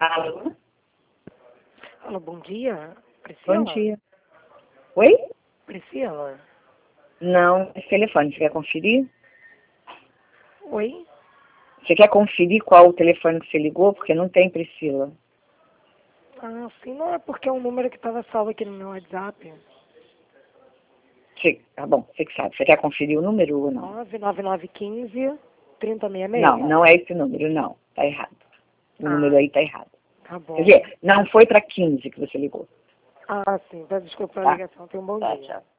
Alô? Alô, bom dia. Priscila? Bom dia. Oi? Priscila? Não, esse telefone, você quer conferir? Oi? Você quer conferir qual o telefone que você ligou? Porque não tem Priscila. Ah, sim, não é porque é um número que estava salvo aqui no meu WhatsApp. Tá bom, você que sabe. Você quer conferir o número ou não? 99915-3066. Não, não é esse número, não. Tá errado. O número aí tá errado. Tá bom. Quer dizer, não foi para 15 que você ligou. Ah, sim, peço desculpa pela Tá? ligação. Tenha um bom Tá, dia. tchau.